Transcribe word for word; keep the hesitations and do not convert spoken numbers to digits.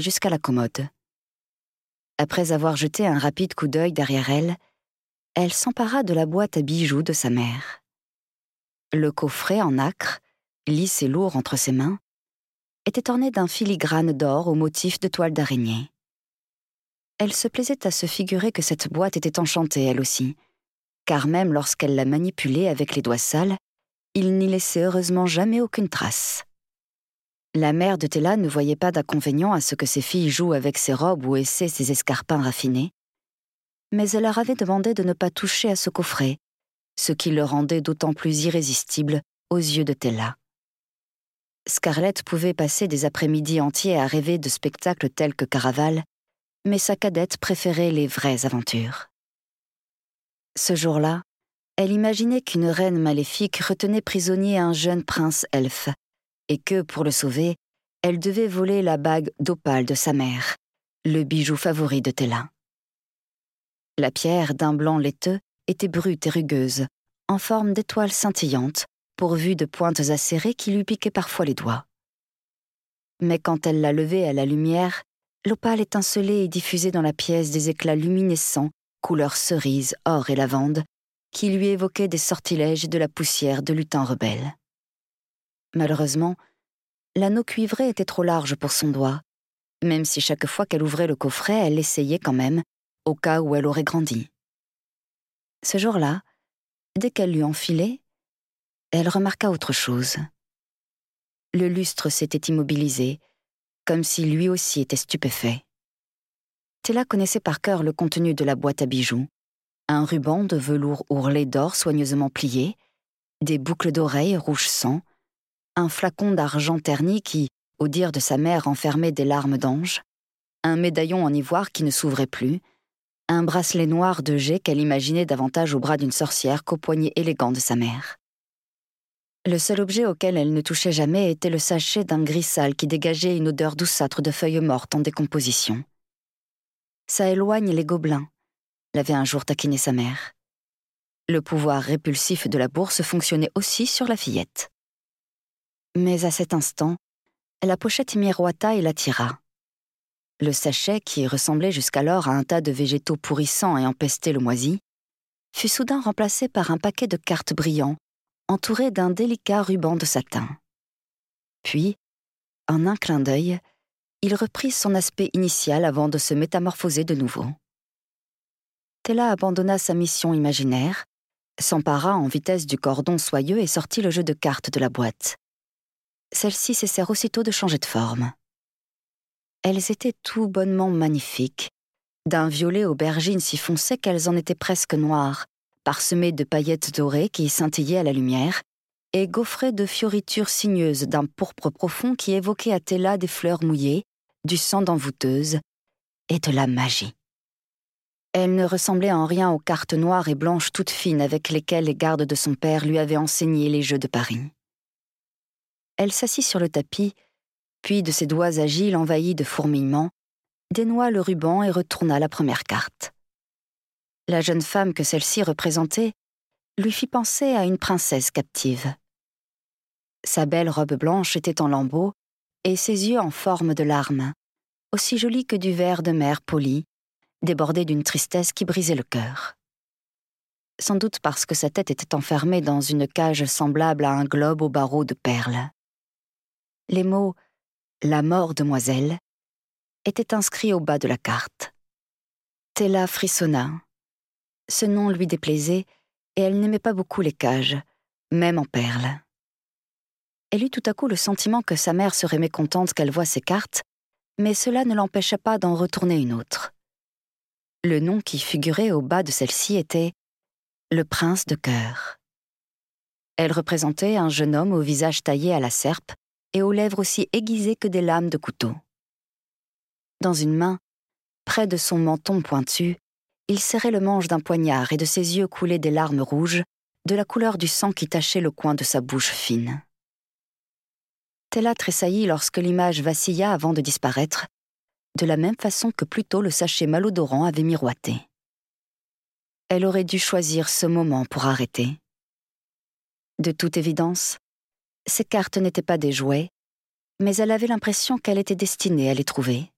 jusqu'à la commode. Après avoir jeté un rapide coup d'œil derrière elle, elle s'empara de la boîte à bijoux de sa mère. Le coffret en nacre, lisse et lourd entre ses mains, était orné d'un filigrane d'or au motif de toile d'araignée. Elle se plaisait à se figurer que cette boîte était enchantée elle aussi, car même lorsqu'elle la manipulait avec les doigts sales, il n'y laissait heureusement jamais aucune trace. La mère de Tella ne voyait pas d'inconvénient à ce que ses filles jouent avec ses robes ou essaient ses escarpins raffinés, mais elle leur avait demandé de ne pas toucher à ce coffret, ce qui le rendait d'autant plus irrésistible aux yeux de Tella. Scarlett pouvait passer des après-midi entiers à rêver de spectacles tels que Caraval, mais sa cadette préférait les vraies aventures. Ce jour-là, elle imaginait qu'une reine maléfique retenait prisonnier un jeune prince elfe, et que, pour le sauver, elle devait voler la bague d'opale de sa mère, le bijou favori de Tella. La pierre, d'un blanc laiteux, était brute et rugueuse, en forme d'étoile scintillante, pourvue de pointes acérées qui lui piquaient parfois les doigts. Mais quand elle la levait à la lumière, l'opale étincelait et diffusait dans la pièce des éclats luminescents, couleur cerise, or et lavande, qui lui évoquaient des sortilèges et de la poussière de lutins rebelles. Malheureusement, l'anneau cuivré était trop large pour son doigt, même si chaque fois qu'elle ouvrait le coffret, elle l'essayait quand même, au cas où elle aurait grandi. Ce jour-là, dès qu'elle l'eut enfilé, elle remarqua autre chose. Le lustre s'était immobilisé, comme si lui aussi était stupéfait. Tella connaissait par cœur le contenu de la boîte à bijoux. Un ruban de velours ourlé d'or soigneusement plié, des boucles d'oreilles rouge sang, un flacon d'argent terni qui, au dire de sa mère, enfermait des larmes d'ange, un médaillon en ivoire qui ne s'ouvrait plus, un bracelet noir de jet qu'elle imaginait davantage au bras d'une sorcière qu'au poignet élégant de sa mère. Le seul objet auquel elle ne touchait jamais était le sachet d'un gris sale qui dégageait une odeur douceâtre de feuilles mortes en décomposition. Ça éloigne les gobelins, l'avait un jour taquiné sa mère. Le pouvoir répulsif de la bourse fonctionnait aussi sur la fillette. Mais à cet instant, la pochette miroita et l'attira. Le sachet, qui ressemblait jusqu'alors à un tas de végétaux pourrissants et empestés le moisi, fut soudain remplacé par un paquet de cartes brillants, entouré d'un délicat ruban de satin. Puis, en un clin d'œil, il reprit son aspect initial avant de se métamorphoser de nouveau. Tella abandonna sa mission imaginaire, s'empara en vitesse du cordon soyeux et sortit le jeu de cartes de la boîte. Celles-ci cessèrent aussitôt de changer de forme. Elles étaient tout bonnement magnifiques, d'un violet aubergine si foncé qu'elles en étaient presque noires, parsemées de paillettes dorées qui scintillaient à la lumière, et gaufrées de fioritures sinueuses d'un pourpre profond qui évoquait à Tella des fleurs mouillées, du sang d'envoûteuse et de la magie. Elle ne ressemblait en rien aux cartes noires et blanches toutes fines avec lesquelles les gardes de son père lui avaient enseigné les jeux de Paris. Elle s'assit sur le tapis, puis de ses doigts agiles envahis de fourmillements, dénoua le ruban et retourna la première carte. La jeune femme que celle-ci représentait lui fit penser à une princesse captive. Sa belle robe blanche était en lambeaux et ses yeux en forme de larmes, aussi jolis que du verre de mer poli, débordés d'une tristesse qui brisait le cœur. Sans doute parce que sa tête était enfermée dans une cage semblable à un globe aux barreaux de perles. Les mots « La mort demoiselle » étaient inscrits au bas de la carte. Tella frissonna. Ce nom lui déplaisait et elle n'aimait pas beaucoup les cages, même en perles. Elle eut tout à coup le sentiment que sa mère serait mécontente qu'elle voie ses cartes, mais cela ne l'empêcha pas d'en retourner une autre. Le nom qui figurait au bas de celle-ci était « Le prince de cœur ». Elle représentait un jeune homme au visage taillé à la serpe et aux lèvres aussi aiguisées que des lames de couteau. Dans une main, près de son menton pointu, il serrait le manche d'un poignard et de ses yeux coulaient des larmes rouges, de la couleur du sang qui tachait le coin de sa bouche fine. Tella tressaillit lorsque l'image vacilla avant de disparaître, de la même façon que plus tôt le sachet malodorant avait miroité. Elle aurait dû choisir ce moment pour arrêter. De toute évidence, ces cartes n'étaient pas des jouets, mais elle avait l'impression qu'elle était destinée à les trouver.